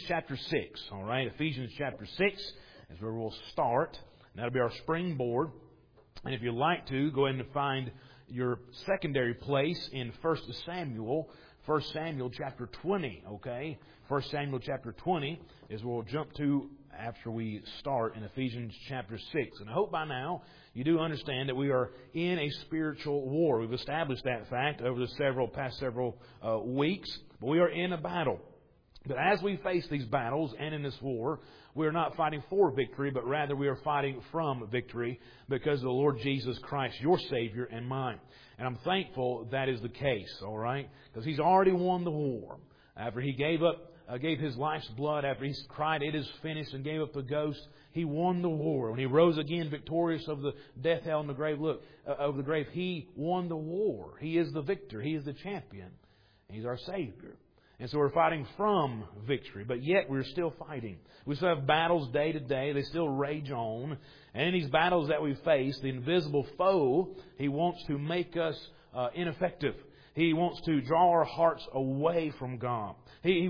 chapter 6. All right, Ephesians chapter 6 is where we'll start. And that'll be our springboard. And if you'd like to, go ahead and find your secondary place in 1 Samuel chapter 20. Okay, 1 Samuel chapter 20 is where we'll jump to after we start in Ephesians chapter 6. And I hope by now you do understand that we are in a spiritual war. We've established that fact over the past several weeks. But we are in a battle. But as we face these battles and in this war, we are not fighting for victory, but rather we are fighting from victory because of the Lord Jesus Christ, your Savior and mine. And I'm thankful that is the case, all right? Because He's already won the war. After He gave His life's blood, after He cried, "It is finished," and gave up the ghost, He won the war. When He rose again victorious of the death, hell, and the grave, of the grave, He won the war. He is the victor. He is the champion. He's our Savior. And so we're fighting from victory, but yet we're still fighting. We still have battles day to day. They still rage on. And in these battles that we face, the invisible foe, he wants to make us ineffective. He wants to draw our hearts away from God. He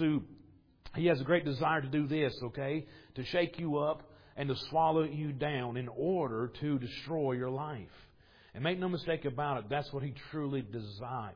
has a great desire to do this, okay? To shake you up and to swallow you down in order to destroy your life. And make no mistake about it, that's what he truly desires.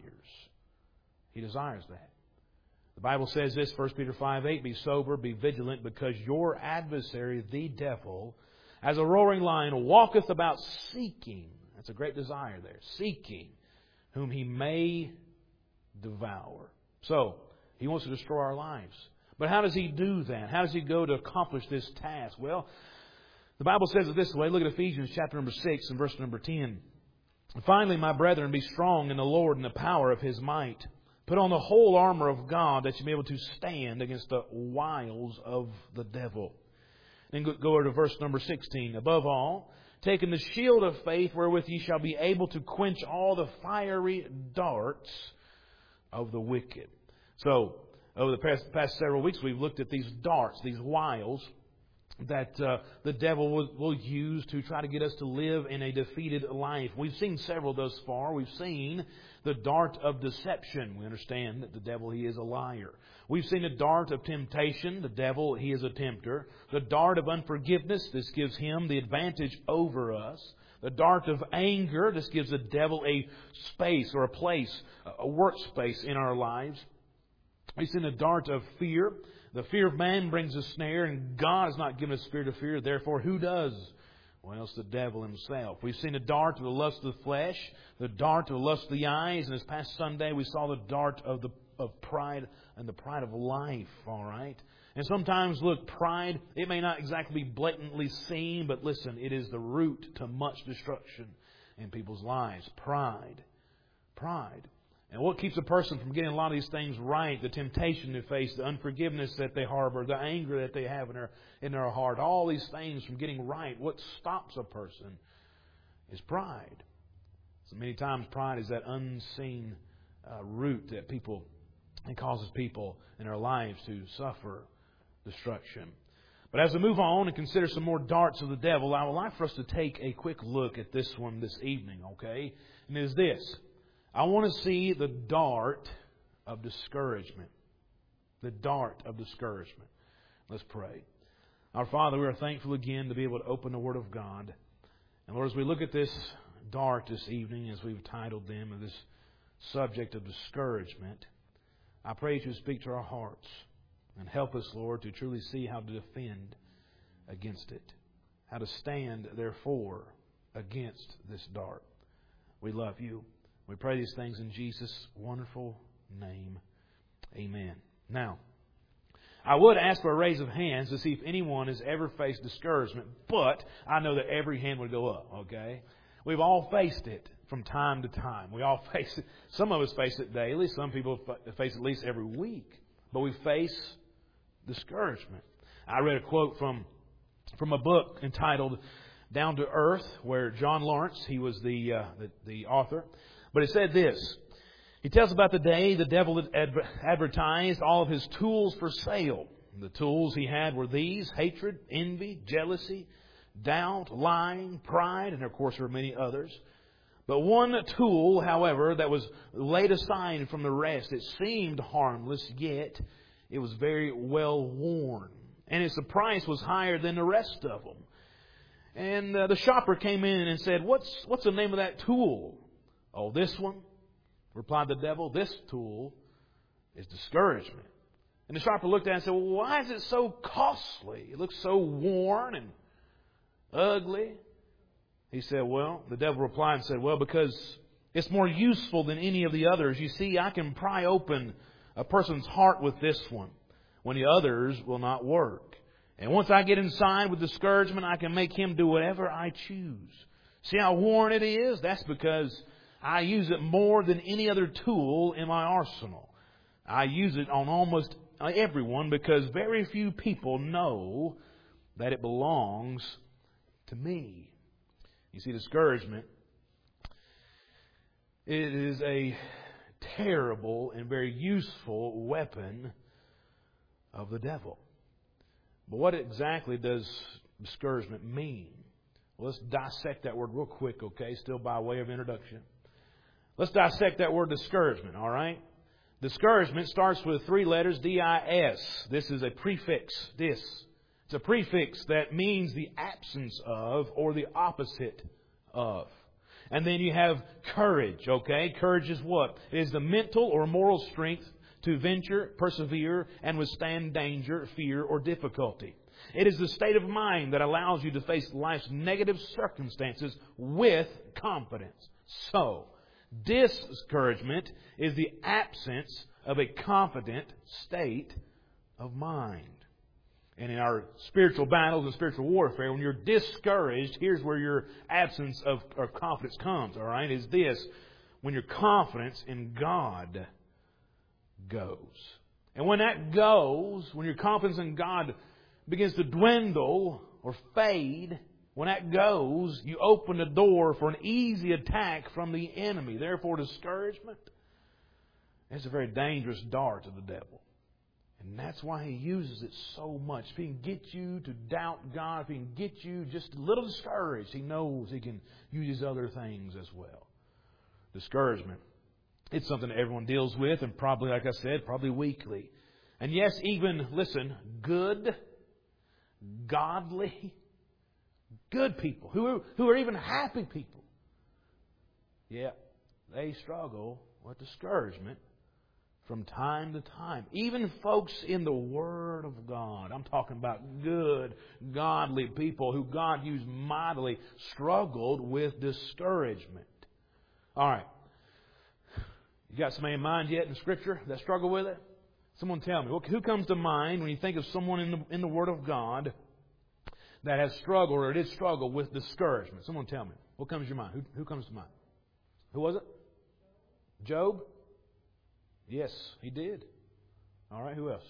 He desires that. The Bible says this, 1 Peter 5:8, "Be sober, be vigilant, because your adversary, the devil, as a roaring lion, walketh about seeking," that's a great desire there, "seeking whom he may devour." So, he wants to destroy our lives. But how does he do that? How does he go to accomplish this task? Well, the Bible says it this way. Look at Ephesians chapter number 6 and verse number 10. "Finally, my brethren, be strong in the Lord and the power of His might. Put on the whole armor of God, that you may be able to stand against the wiles of the devil." Then go to verse number 16. "Above all, taking the shield of faith, wherewith ye shall be able to quench all the fiery darts of the wicked." So, over the past several weeks, we've looked at these darts, these wiles that the devil will use to try to get us to live in a defeated life. We've seen several thus far. We've seen the dart of deception. We understand that the devil, he is a liar. We've seen the dart of temptation. The devil, he is a tempter. The dart of unforgiveness. This gives him the advantage over us. The dart of anger. This gives the devil a space or a place, a workspace in our lives. We've seen the dart of fear. The fear of man brings a snare, and God has not given us a spirit of fear. Therefore, who does? Well, it's the devil himself. We've seen the dart of the lust of the flesh, the dart of the lust of the eyes, and this past Sunday we saw the dart of pride and the pride of life, all right? And sometimes, look, pride, it may not exactly be blatantly seen, but listen, it is the root to much destruction in people's lives. Pride. And what keeps a person from getting a lot of these things right? The temptation they face, the unforgiveness that they harbor, the anger that they have in their heart, all these things from getting right. What stops a person is pride. So many times pride is that unseen root that causes people in their lives to suffer destruction. But as we move on and consider some more darts of the devil, I would like for us to take a quick look at this one this evening, okay? And it is this. I want to see the dart of discouragement. The dart of discouragement. Let's pray. Our Father, we are thankful again to be able to open the Word of God. And Lord, as we look at this dart this evening, as we've titled them, of this subject of discouragement, I pray that you speak to our hearts and help us, Lord, to truly see how to defend against it. How to stand, therefore, against this dart. We love you. We pray these things in Jesus' wonderful name. Amen. Now, I would ask for a raise of hands to see if anyone has ever faced discouragement, but I know that every hand would go up, okay? We've all faced it from time to time. We all face it. Some of us face it daily. Some people face it at least every week. But we face discouragement. I read a quote from a book entitled Down to Earth, where John Lawrence, he was the author. But it said this. He tells about the day the devil had advertised all of his tools for sale. The tools he had were these: hatred, envy, jealousy, doubt, lying, pride, and of course there were many others. But one tool, however, that was laid aside from the rest, it seemed harmless, yet It was very well worn. And the price was higher than the rest of them. And the shopper came in and said, what's the name of that tool? Oh, this one, replied the devil. This tool is discouragement. And the shopper looked at it and said, well, why is it so costly? It looks so worn and ugly. He said, well, the devil replied and said, well, because it's more useful than any of the others. You see, I can pry open a person's heart with this one when the others will not work. And once I get inside with discouragement, I can make him do whatever I choose. See how worn it is? That's because I use it more than any other tool in my arsenal. I use it on almost everyone because very few people know that it belongs to me. You see, discouragement, it is a terrible and very useful weapon of the devil. But what exactly does discouragement mean? Well, let's dissect that word real quick, okay? Still by way of introduction. Let's dissect that word discouragement, all right? Discouragement starts with 3 letters, D-I-S. This is a prefix, dis. It's a prefix that means the absence of or the opposite of. And then you have courage, okay? Courage is what? It is the mental or moral strength to venture, persevere, and withstand danger, fear, or difficulty. It is the state of mind that allows you to face life's negative circumstances with confidence. So, discouragement is the absence of a confident state of mind. And in our spiritual battles and spiritual warfare, when you're discouraged, here's where your absence of confidence comes, all right, is this: when your confidence in God goes. And when that goes, when your confidence in God begins to dwindle or fade, when that goes, you open the door for an easy attack from the enemy. Therefore, discouragement is a very dangerous dart of the devil. And that's why he uses it so much. If he can get you to doubt God, if he can get you just a little discouraged, he knows he can use these other things as well. Discouragement. It's something that everyone deals with, and probably, like I said, probably weekly. And yes, even, listen, good, godly, good people, who are even happy people, yeah, they struggle with discouragement from time to time. Even folks in the Word of God, I'm talking about good, godly people who God used mightily, struggled with discouragement. All right. You got somebody in mind yet in Scripture that struggle with it? Someone tell me. Who comes to mind when you think of someone in the Word of God that has struggled or did struggle with discouragement? Someone tell me. What comes to your mind? Who comes to mind? Who was it? Job? Yes, he did. All right, who else?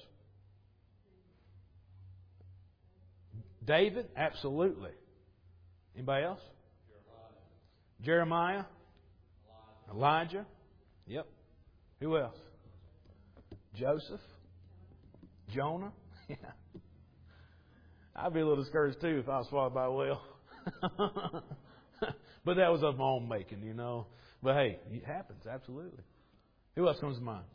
David? Absolutely. Anybody else? Jeremiah? Elijah? Yep. Who else? Joseph? Jonah? Yeah. I'd be a little discouraged too if I was swallowed by a whale. But that was of my own making, you know. But hey, it happens, absolutely. Who else comes to mind?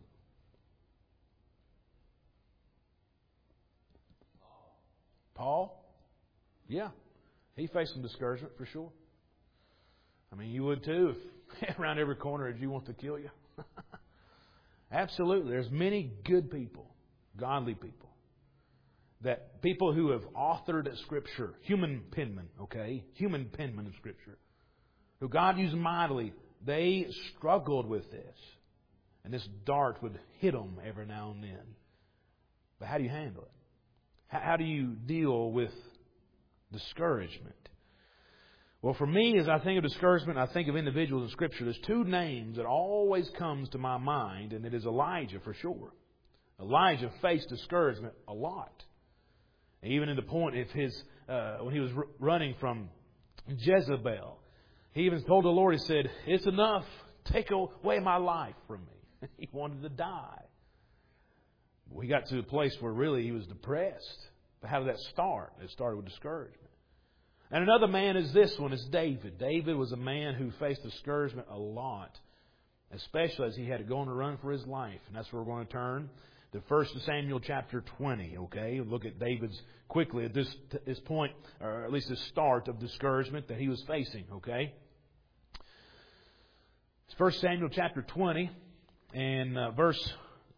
Paul? Yeah. He faced some discouragement for sure. I mean, you would too if around every corner did you want to kill you. Absolutely. There's many good people, godly people, that people who have authored Scripture, human penmen, okay? Human penmen of Scripture, who God used mightily, they struggled with this. And this dart would hit them every now and then. But how do you handle it? How do you deal with discouragement? Well, for me, as I think of discouragement, I think of individuals in Scripture. There's 2 names that always comes to my mind, and it is Elijah for sure. Elijah faced discouragement a lot. Even in the point of his, when he was running from Jezebel, he even told the Lord, he said, "It's enough. Take away my life from me." He wanted to die. We got to a place where really he was depressed. But how did that start? It started with discouragement. And another man is this one, is David. David was a man who faced discouragement a lot, especially as he had to go on a run for his life. And that's where we're going to turn to 1 Samuel chapter 20, okay? Look at David's quickly at this point, or at least the start of discouragement that he was facing, okay? It's 1 Samuel chapter 20, and verses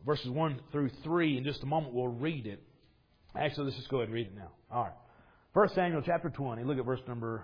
1 through 3. In just a moment, we'll read it. Actually, let's just go ahead and read it now. All right. 1 Samuel chapter 20, look at verse number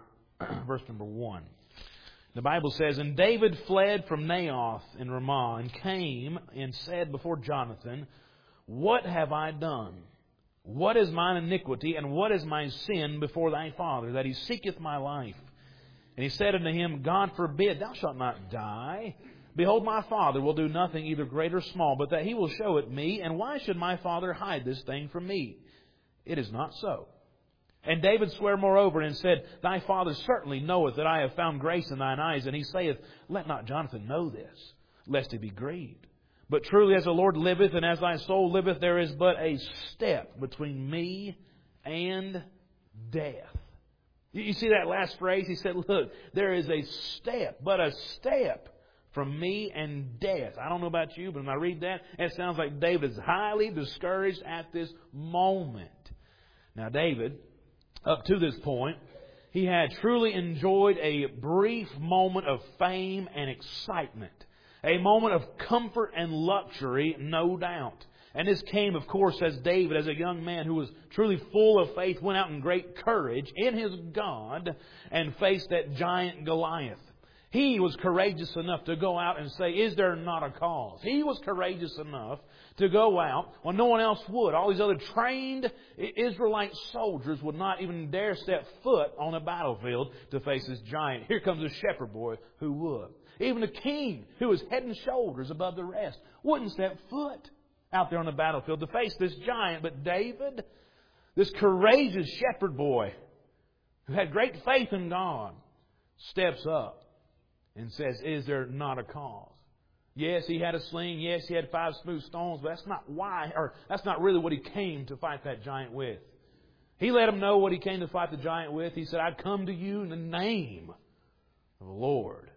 1. The Bible says, "And David fled from Naioth in Ramah, and came and said before Jonathan, What have I done? What is mine iniquity, and what is my sin before thy father, that he seeketh my life? And he said unto him, God forbid, thou shalt not die. Behold, my father will do nothing either great or small, but that he will show it me. And why should my father hide this thing from me? It is not so. And David sware moreover, and said, Thy father certainly knoweth that I have found grace in thine eyes. And he saith, Let not Jonathan know this, lest he be grieved. But truly as the Lord liveth, and as thy soul liveth, there is but a step between me and death." You see that last phrase? He said, look, there is a step, but a step from me and death. I don't know about you, but when I read that, it sounds like David is highly discouraged at this moment. Now David, up to this point, he had truly enjoyed a brief moment of fame and excitement. A moment of comfort and luxury, no doubt. And this came, of course, as David, as a young man who was truly full of faith, went out in great courage in his God and faced that giant Goliath. He was courageous enough to go out and say, Is there not a cause? He was courageous enough to go out when no one else would. All these other trained Israelite soldiers would not even dare step foot on a battlefield to face this giant. Here comes a shepherd boy who would. Even the king, who was head and shoulders above the rest, wouldn't step foot out there on the battlefield to face this giant. But David, this courageous shepherd boy who had great faith in God, steps up and says, Is there not a cause? Yes, he had a sling. Yes, he had 5 smooth stones. But that's not why, or that's not really what he came to fight that giant with. He let him know what he came to fight the giant with. He said, I've come to you in the name of the Lord,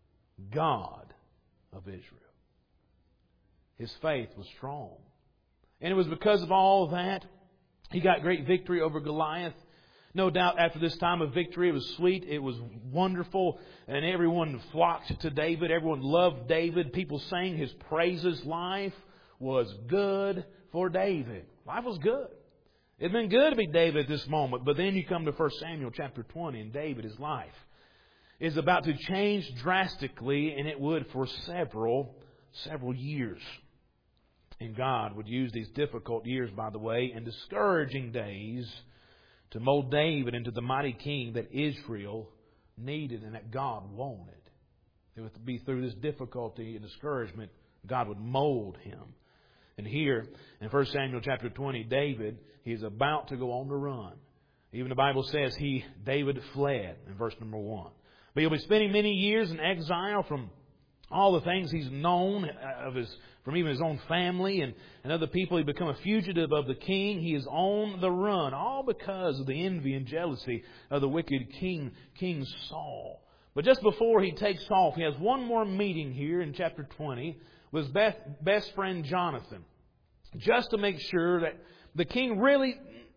God of Israel. His faith was strong. And it was because of all of that, he got great victory over Goliath. No doubt after this time of victory, it was sweet, it was wonderful, and everyone flocked to David. Everyone loved David. People sang his praises. Life was good for David. Life was good. It had been good to be David at this moment. But then you come to 1 Samuel chapter 20, and David, his life is about to change drastically, and it would for several years. And God would use these difficult years, by the way, and discouraging days to mold David into the mighty king that Israel needed and that God wanted. It would be through this difficulty and discouragement God would mold him. And here in 1 Samuel chapter 20, David, he is about to go on the run. Even the Bible says David fled in verse number 1. But he'll be spending many years in exile from all the things he's known from even his own family and other people. He become a fugitive of the king. He is on the run, all because of the envy and jealousy of the wicked King Saul. But just before he takes off, he has one more meeting here in chapter 20 with his best friend Jonathan, just to make sure that the king really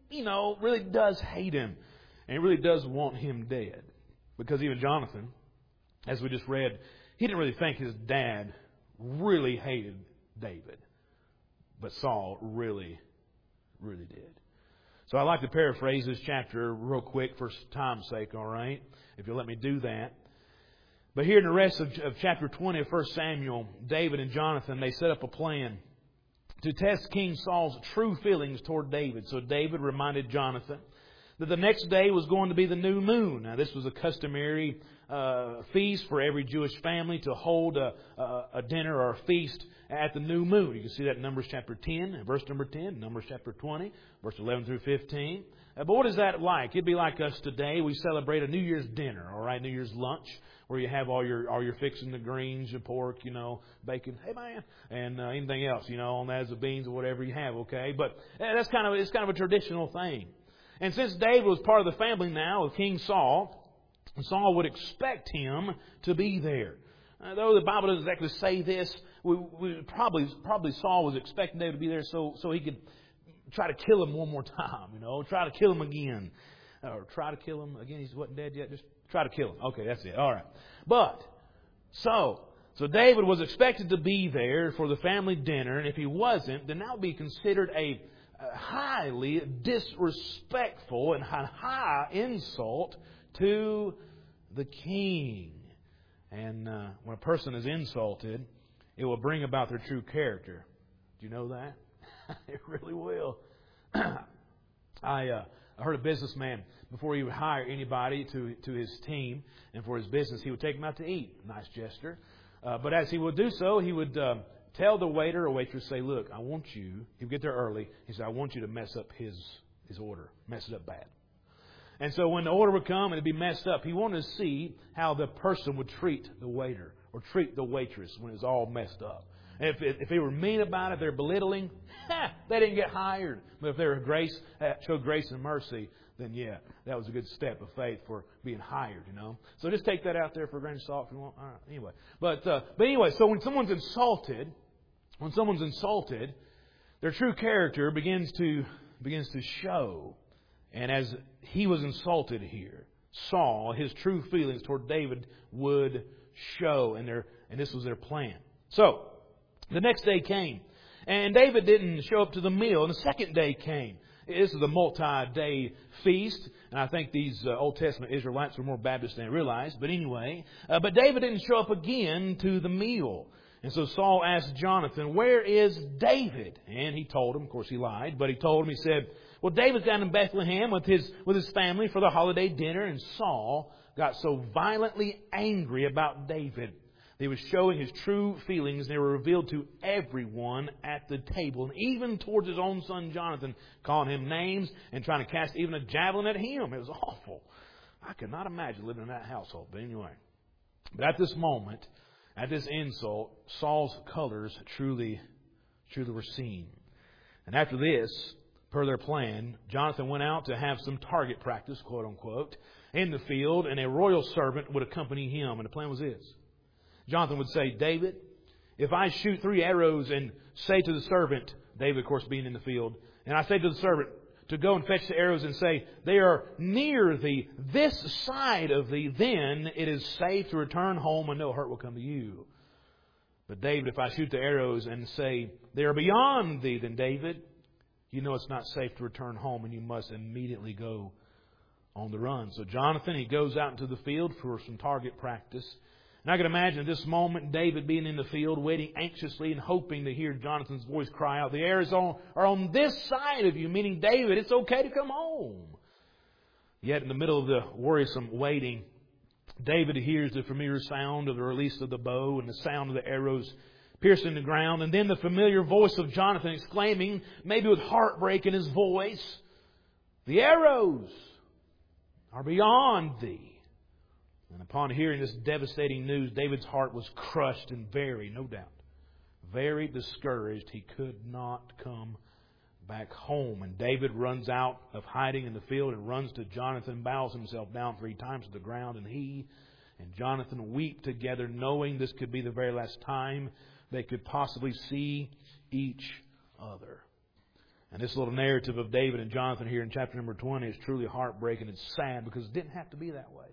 does hate him and really does want him dead. Because even Jonathan, as we just read, he didn't really think his dad really hated David. But Saul really, really did. So I'd like to paraphrase this chapter real quick for time's sake, all right? If you'll let me do that. But here in the rest of chapter 20 of 1 Samuel, David and Jonathan, they set up a plan to test King Saul's true feelings toward David. So David reminded Jonathan that the next day was going to be the new moon. Now, this was a customary feast for every Jewish family to hold a dinner or a feast at the new moon. You can see that in Numbers chapter 10, verse number 10, Numbers chapter 20, verse 11 through 15. But what is that like? It'd be like us today. We celebrate a New Year's dinner, all right, New Year's lunch, where you have all your fixing, the greens, your pork, bacon, hey man, and anything else, on that as the beans or whatever you have, okay? But it's kind of a traditional thing. And since David was part of the family now of King Saul, Saul would expect him to be there. though the Bible doesn't exactly say this, probably Saul was expecting David to be there so he could try to kill him one more time, try to kill him again. Or try to kill him again. He wasn't dead yet. Just try to kill him. Okay, that's it. All right. But, so David was expected to be there for the family dinner, and if he wasn't, then that would be considered a highly disrespectful and high insult to the king. And when a person is insulted, it will bring about their true character. Do you know that? It really will. I heard a businessman, before he would hire anybody to his team and for his business, he would take them out to eat. Nice gesture. But as he would do so, he would tell the waiter or waitress, say, look, I want you, he'd get there early, he said, I want you to mess up his order. Mess it up bad. And so when the order would come and it'd be messed up, he wanted to see how the person would treat the waiter or treat the waitress when it's all messed up. And if they were mean about it, they're belittling, they didn't get hired. But if they were showed grace and mercy, then yeah, that was a good step of faith for being hired, So just take that out there for a grain of salt if you want. All right, anyway. But anyway, so when someone's insulted, their true character begins to show. And as he was insulted here, Saul, his true feelings toward David would show, and this was their plan. So, the next day came, and David didn't show up to the meal, and the second day came. This is a multi-day feast, and I think these Old Testament Israelites were more Baptist than they realized. But anyway, but David didn't show up again to the meal. And so Saul asked Jonathan, where is David? And he told him, of course he lied, but he told him, he said, well, David's down in Bethlehem with his family for the holiday dinner. And Saul got so violently angry about David. He was showing his true feelings. They were revealed to everyone at the table, and even towards his own son Jonathan, calling him names and trying to cast even a javelin at him. It was awful. I could not imagine living in that household. But anyway, but at this moment, at this insult, Saul's colors truly were seen. And after this, per their plan, Jonathan went out to have some target practice, quote unquote, in the field, and a royal servant would accompany him. And the plan was this. Jonathan would say, David, if I shoot 3 arrows and say to the servant, David, of course, being in the field, and I say to the servant to go and fetch the arrows and say, they are near thee, this side of thee, then it is safe to return home and no hurt will come to you. But David, if I shoot the arrows and say, they are beyond thee, then David, you know it's not safe to return home and you must immediately go on the run. So Jonathan, he goes out into the field for some target practice. And I can imagine at this moment, David being in the field, waiting anxiously and hoping to hear Jonathan's voice cry out, the arrows are on this side of you, meaning David, it's okay to come home. Yet in the middle of the worrisome waiting, David hears the familiar sound of the release of the bow and the sound of the arrows piercing the ground, and then the familiar voice of Jonathan exclaiming, maybe with heartbreak in his voice, the arrows are beyond thee. And upon hearing this devastating news, David's heart was crushed and no doubt, very discouraged. He could not come back home. And David runs out of hiding in the field and runs to Jonathan, bows himself down 3 times to the ground, and he and Jonathan weep together, knowing this could be the very last time they could possibly see each other. And this little narrative of David and Jonathan here in chapter number 20 is truly heartbreaking. It's sad because it didn't have to be that way.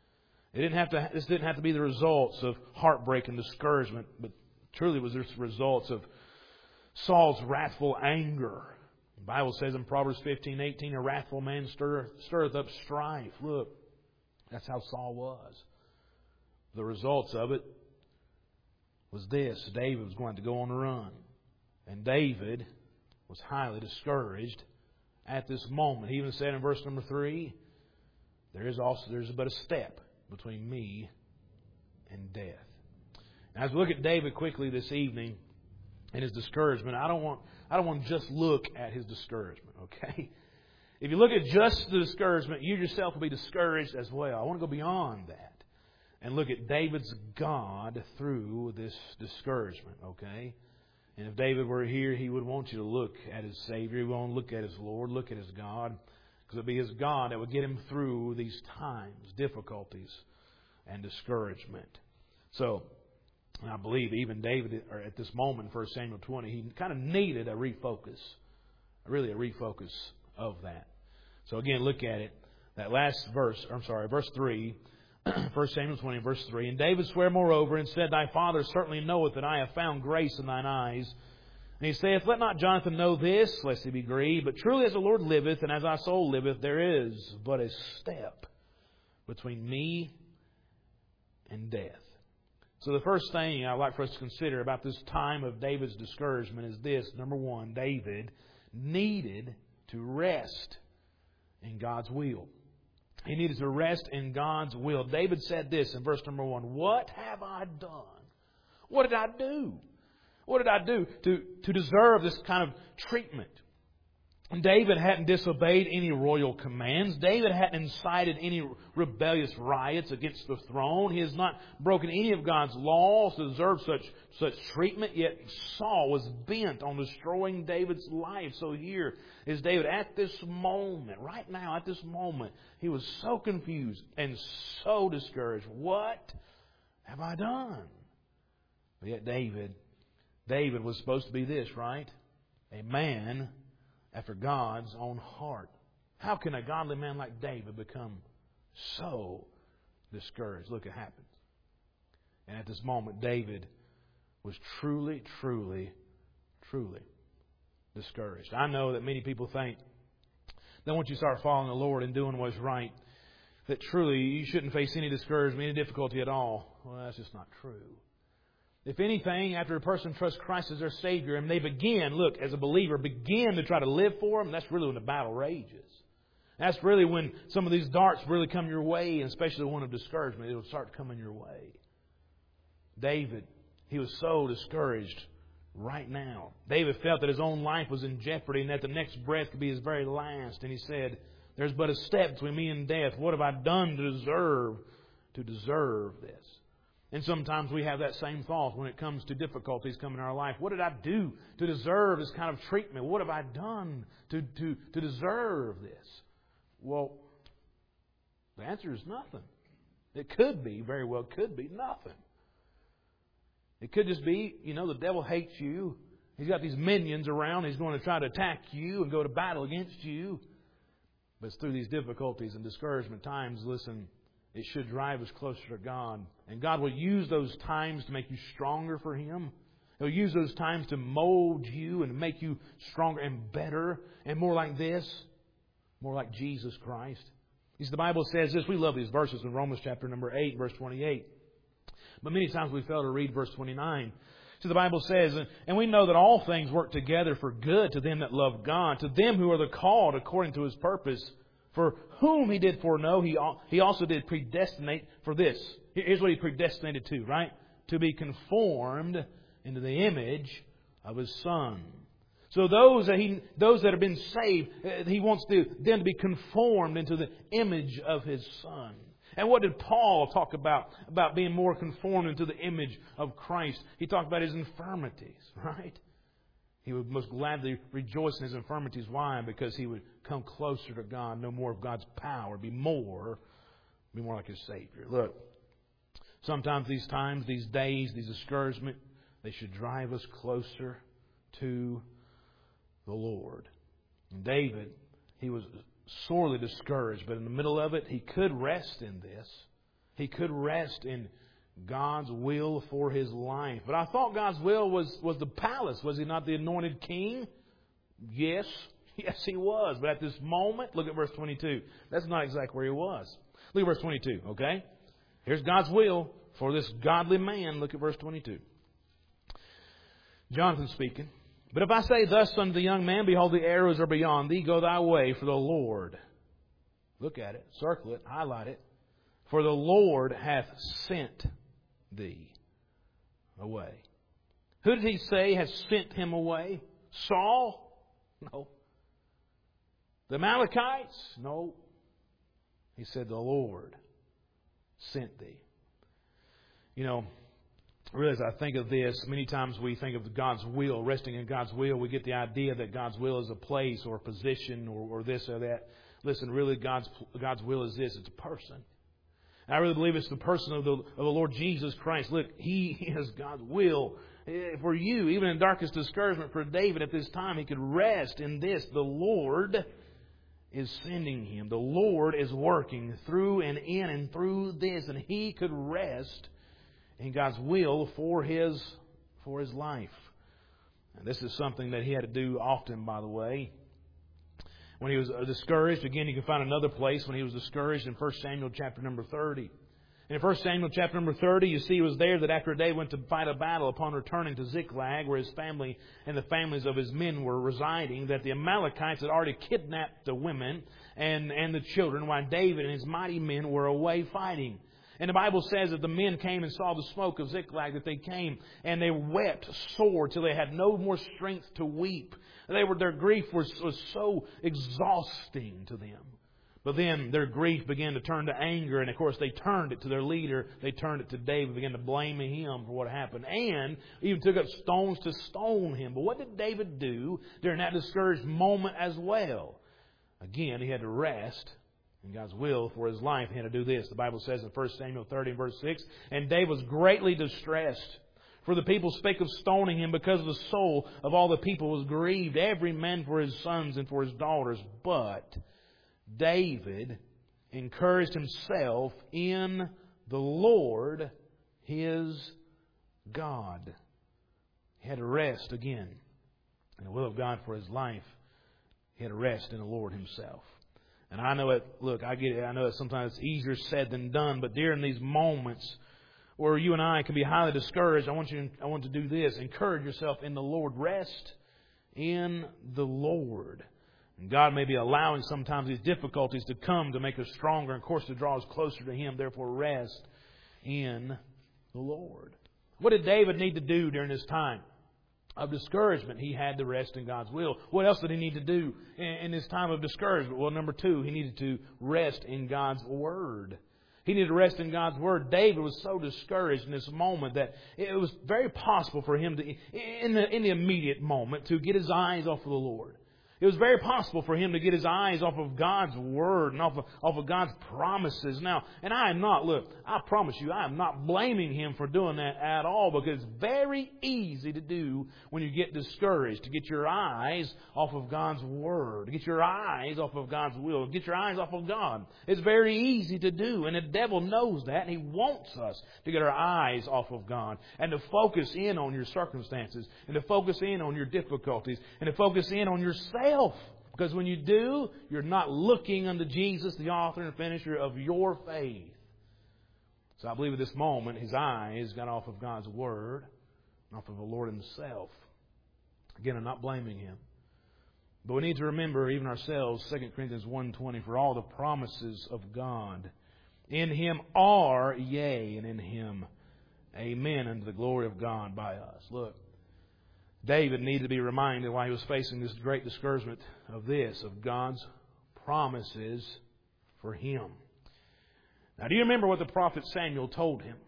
This didn't have to be the results of heartbreak and discouragement, but truly was the results of Saul's wrathful anger. The Bible says in Proverbs 15:18, a wrathful man stirreth up strife. Look, that's how Saul was. The results of it was this. David was going to go on the run. And David was highly discouraged at this moment. He even said in verse number 3, there's but a step between me and death. Now, as we look at David quickly this evening and his discouragement, I don't want to just look at his discouragement, okay? If you look at just the discouragement, you yourself will be discouraged as well. I want to go beyond that and look at David's God through this discouragement, okay? And if David were here, he would want you to look at his Savior. He would want to look at his Lord, look at his God. Because it would be his God that would get him through these times, difficulties, and discouragement. So, And I believe even David, or at this moment in 1 Samuel 20, he kind of needed a refocus. Really a refocus of that. So again, look at it. That last verse, verse 3, 1 Samuel 20, verse 3. And David sware moreover and said, Thy father certainly knoweth that I have found grace in thine eyes. And he saith, Let not Jonathan know this, lest he be grieved. But truly as the Lord liveth, and as thy soul liveth, there is but a step between me and death. So the first thing I'd like for us to consider about this time of David's discouragement is this. Number one, David needed to rest in God's will. He needed to rest in God's will. David said this in verse number 1, What have I done? What did I do? What did I do to deserve this kind of treatment? David hadn't disobeyed any royal commands. David hadn't incited any rebellious riots against the throne. He has not broken any of God's laws to deserve such treatment. Yet Saul was bent on destroying David's life. So here is David at this moment, right now, at this moment, he was so confused and so discouraged. What have I done? But yet David was supposed to be this, right? A man after God's own heart. How can a godly man like David become so discouraged? Look, it happens. And at this moment, David was truly, truly, truly discouraged. I know that many people think that once you start following the Lord and doing what's right, that truly you shouldn't face any discouragement, any difficulty at all. Well, that's just not true. If anything, after a person trusts Christ as their Savior and they begin, look, as a believer, begin to try to live for Him, that's really when the battle rages. That's really when some of these darts really come your way, and especially the one of discouragement, it will start coming your way. David, he was so discouraged right now. David felt that his own life was in jeopardy and that the next breath could be his very last. And he said, There's but a step between me and death. What have I done to deserve this? And sometimes we have that same thought when it comes to difficulties coming in our life. What did I do to deserve this kind of treatment? What have I done to deserve this? Well, the answer is nothing. It could be, very well could be, nothing. It could just be, the devil hates you. He's got these minions around. He's going to try to attack you and go to battle against you. But it's through these difficulties and discouragement times, listen, it should drive us closer to God. And God will use those times to make you stronger for Him. He'll use those times to mold you and make you stronger and better and more like this, more like Jesus Christ. You see, the Bible says this. We love these verses in Romans chapter number 8, verse 28. But many times we fail to read verse 29. So the Bible says, And we know that all things work together for good to them that love God, to them who are the called according to His purpose. For whom He did foreknow, He also did predestinate for this. Here's what He predestinated to, right? To be conformed into the image of His Son. So those that have been saved, He wants them to be conformed into the image of His Son. And what did Paul talk about being more conformed into the image of Christ? He talked about His infirmities, right? He would most gladly rejoice in His infirmities. Why? Because he would come closer to God, know more of God's power, be more like His Savior. Look, sometimes these times, these days, these discouragement, they should drive us closer to the Lord. And David, he was sorely discouraged, but in the middle of it, he could rest in this. He could rest in God's will for his life. But I thought God's will was the palace. Was He not the anointed king? Yes. Yes, He was. But at this moment, look at verse 22. That's not exactly where He was. Look at verse 22, okay? Here's God's will for this godly man. Look at verse 22. Jonathan speaking. But if I say thus unto the young man, Behold, the arrows are beyond thee, go thy way, for the Lord. Look at it, circle it, highlight it. For the Lord hath sent thee away. Who did He say has sent him away? Saul? No. The Amalekites? No. He said, the Lord sent thee. Really, as I think of this, many times we think of God's will, resting in God's will. We get the idea that God's will is a place or a position or this or that. Listen, really, God's will is this. It's a person. I really believe it's the person of the Lord Jesus Christ. Look, He is God's will for you. Even in darkest discouragement for David at this time, he could rest in this. The Lord is sending him. The Lord is working through and in and through this. And he could rest in God's will for his life. And this is something that he had to do often, by the way. When he was discouraged, again, you can find another place when he was discouraged in 1 Samuel chapter number 30. In 1 Samuel chapter number 30, you see it was there that after David went to fight a battle, upon returning to Ziklag, where his family and the families of his men were residing, that the Amalekites had already kidnapped the women and the children, while David and his mighty men were away fighting. And the Bible says that the men came and saw the smoke of Ziklag, that they came and they wept sore till they had no more strength to weep. Their grief was so exhausting to them. But then their grief began to turn to anger, and of course they turned it to their leader. They turned it to David, began to blame him for what happened, and even took up stones to stone him. But what did David do during that discouraged moment as well? Again, he had to rest in God's will for his life. He had to do this. The Bible says in 1 Samuel 30 and verse 6, "And David was greatly distressed, for the people spake of stoning him, because the soul of all the people was grieved, every man for his sons and for his daughters. But David encouraged himself in the Lord his God." He had to rest again in the will of God for his life. He had to rest in the Lord himself. And I know it, look, I get it. I know that sometimes it's easier said than done, but during these moments where you and I can be highly discouraged, I want to do this. Encourage yourself in the Lord. Rest in the Lord. And God may be allowing sometimes these difficulties to come to make us stronger and, of course, to draw us closer to Him. Therefore, rest in the Lord. What did David need to do during this time of discouragement? He had to rest in God's will. What else did he need to do in this time of discouragement? Well, number 2, he needed to rest in God's Word. He needed to rest in God's Word. David was so discouraged in this moment that it was very possible for him to, in the immediate moment, to get his eyes off of the Lord. It was very possible for him to get his eyes off of God's Word and off of God's promises. Now, and I am not, look, I promise you, I am not blaming him for doing that at all, because it's very easy to do when you get discouraged, to get your eyes off of God's Word, to get your eyes off of God's will, to get your eyes off of God. It's very easy to do, and the devil knows that, and he wants us to get our eyes off of God and to focus in on your circumstances and to focus in on your difficulties and to focus in on yourself. Because when you do, you're not looking unto Jesus, the author and finisher of your faith. So I believe at this moment, his eyes got off of God's Word, and off of the Lord Himself. Again, I'm not blaming him. But we need to remember, even ourselves, 2 Corinthians 1:20, "For all the promises of God in Him are yea, and in Him amen, unto the glory of God by us." Look, David needed to be reminded while he was facing this great discouragement of God's promises for him. Now, do you remember what the prophet Samuel told him?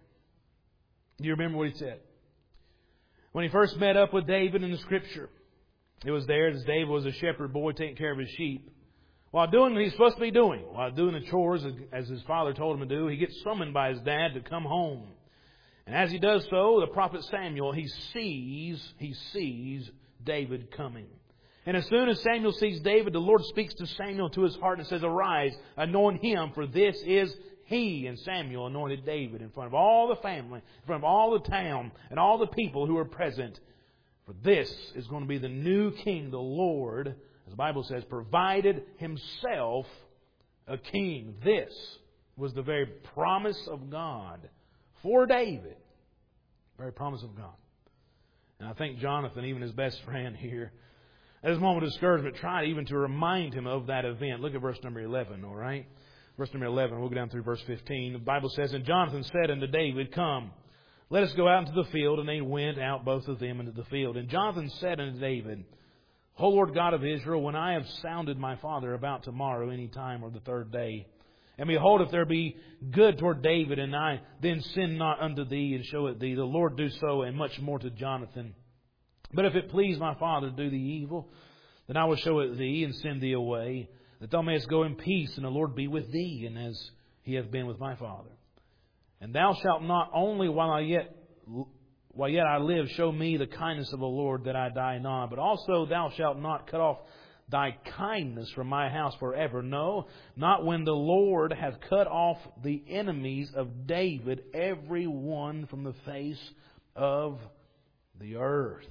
Do you remember what he said? When he first met up with David in the Scripture, it was there as David was a shepherd boy taking care of his sheep. While doing what he's supposed to be doing, while doing the chores as his father told him to do, he gets summoned by his dad to come home. And as he does so, the prophet Samuel, he sees David coming. And as soon as Samuel sees David, the Lord speaks to Samuel to his heart and says, "Arise, anoint him, for this is he." And Samuel anointed David in front of all the family, in front of all the town, and all the people who were present. For this is going to be the new king. The Lord, as the Bible says, provided Himself a king. This was the very promise of God for David. Very promise of God. And I think Jonathan, even his best friend here, at his moment of discouragement, tried even to remind him of that event. Look at verse number 11, all right? Verse number 11, we'll go down through verse 15. The Bible says, "And Jonathan said unto David, Come, let us go out into the field. And they went out both of them into the field. And Jonathan said unto David, O Lord God of Israel, when I have sounded my father about tomorrow, any time or the third day, and behold, if there be good toward David, and I then sin not unto thee, and show it thee, the Lord do so, and much more to Jonathan. But if it please my father to do thee evil, then I will show it thee, and send thee away, that thou mayest go in peace, and the Lord be with thee, and as He hath been with my father. And thou shalt not only while yet I live show me the kindness of the Lord, that I die not, but also thou shalt not cut off thy kindness from my house forever. No, not when the Lord hath cut off the enemies of David, every one from the face of the earth.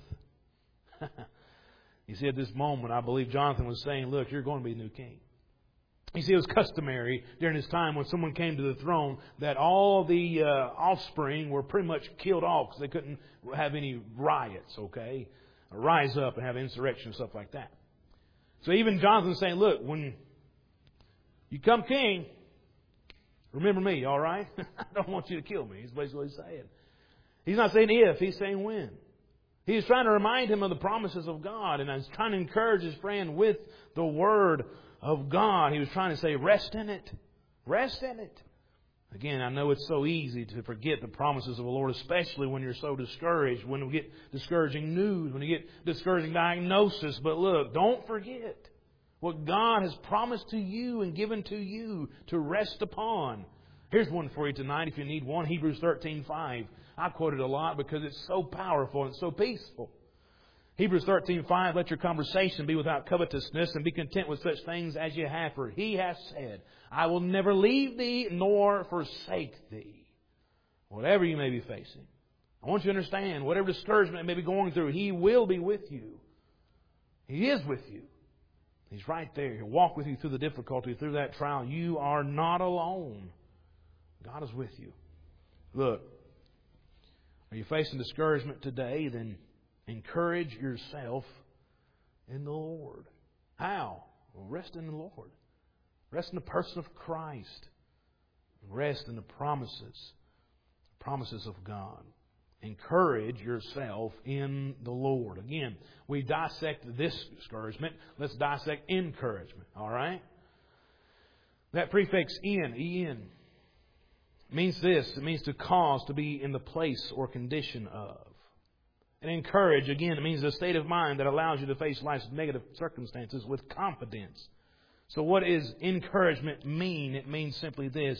You see, at this moment, I believe Jonathan was saying, look, you're going to be the new king. You see, it was customary during this time when someone came to the throne that all the offspring were pretty much killed off because they couldn't have any riots, okay? Or rise up and have insurrection and stuff like that. So even Jonathan's saying, look, when you come king, remember me, all right? I don't want you to kill me. He's basically what he's saying. He's not saying if, he's saying when. He's trying to remind him of the promises of God, and he's trying to encourage his friend with the Word of God. He was trying to say, rest in it. Rest in it. Again, I know it's so easy to forget the promises of the Lord, especially when you're so discouraged, when we get discouraging news, when you get discouraging diagnosis. But look, don't forget what God has promised to you and given to you to rest upon. Here's one for you tonight if you need one. Hebrews 13:5. I quote it a lot because it's so powerful and it's so peaceful. Hebrews 13:5, let your conversation be without covetousness, and be content with such things as you have. For He has said, I will never leave thee nor forsake thee. Whatever you may be facing. I want you to understand, whatever discouragement you may be going through, He will be with you. He is with you. He's right there. He'll walk with you through the difficulty, through that trial. You are not alone. God is with you. Look, are you facing discouragement today? Then encourage yourself in the Lord. How? Well, rest in the Lord. Rest in the person of Christ. Rest in the promises of God. Encourage yourself in the Lord. Again, we dissect this discouragement. Let's dissect encouragement. All right? That prefix en, means this. It means to cause, to be in the place or condition of. And encourage, again, it means a state of mind that allows you to face life's negative circumstances with confidence. So what does encouragement mean? It means simply this.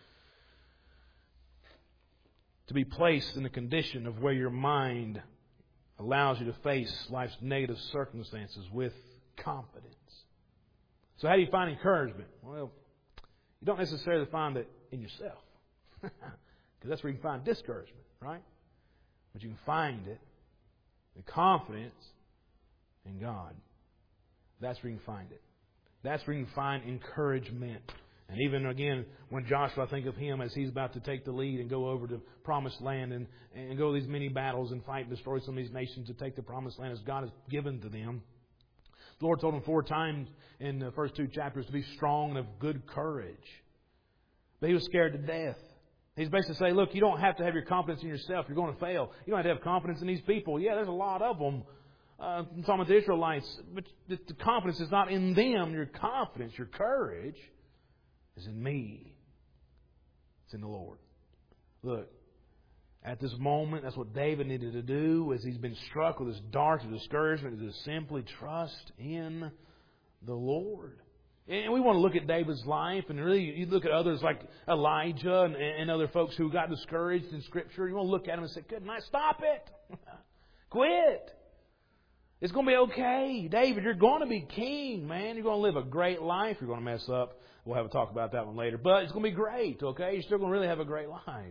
To be placed in a condition of where your mind allows you to face life's negative circumstances with confidence. So how do you find encouragement? Well, you don't necessarily find it in yourself. Because that's where you can find discouragement, right? But you can find it in confidence in God. That's where you can find it. That's where you can find encouragement. And even again, when Joshua, I think of him as he's about to take the lead and go over to Promised Land and go these many battles and fight and destroy some of these nations to take the Promised Land as God has given to them. The Lord told him 4 times in the first 2 chapters to be strong and of good courage. But he was scared to death. He's basically saying, look, you don't have to have your confidence in yourself. You're going to fail. You don't have to have confidence in these people. Yeah, there's a lot of them. Some of the Israelites. But the confidence is not in them. Your confidence, your courage is in me. It's in the Lord. Look, at this moment, that's what David needed to do as he's been struck with this dark discouragement, is to simply trust in the Lord. And we want to look at David's life, and really you look at others like Elijah and other folks who got discouraged in Scripture. You want to look at them and say, good night, stop it. Quit. It's going to be okay. David, you're going to be king, man. You're going to live a great life. You're going to mess up. We'll have a talk about that one later. But it's going to be great, okay? You're still going to really have a great life.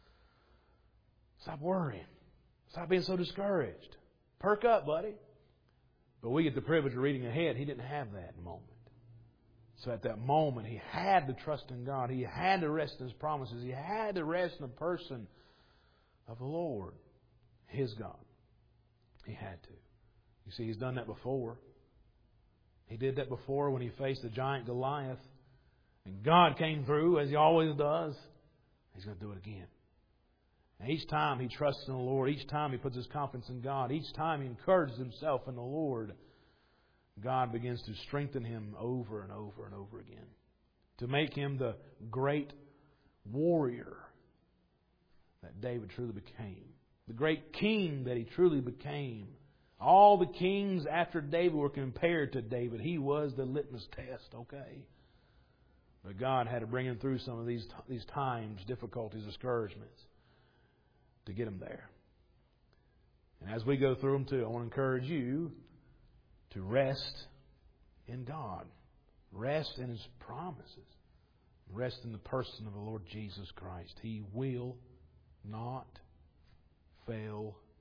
Stop worrying. Stop being so discouraged. Perk up, buddy. But we get the privilege of reading ahead. He didn't have that moment. So at that moment, he had to trust in God. He had to rest in His promises. He had to rest in the person of the Lord, his God. He had to. You see, he's done that before. He did that before when he faced the giant Goliath. And God came through, as He always does. He's going to do it again. And each time he trusts in the Lord, each time he puts his confidence in God, each time he encourages himself in the Lord, God begins to strengthen him over and over and over again. To make him the great warrior that David truly became. The great king that he truly became. All the kings after David were compared to David. He was the litmus test, okay? But God had to bring him through some of these times, difficulties, discouragements, to get him there. And as we go through them too, I want to encourage you to rest in God. Rest in His promises. Rest in the person of the Lord Jesus Christ. He will not fail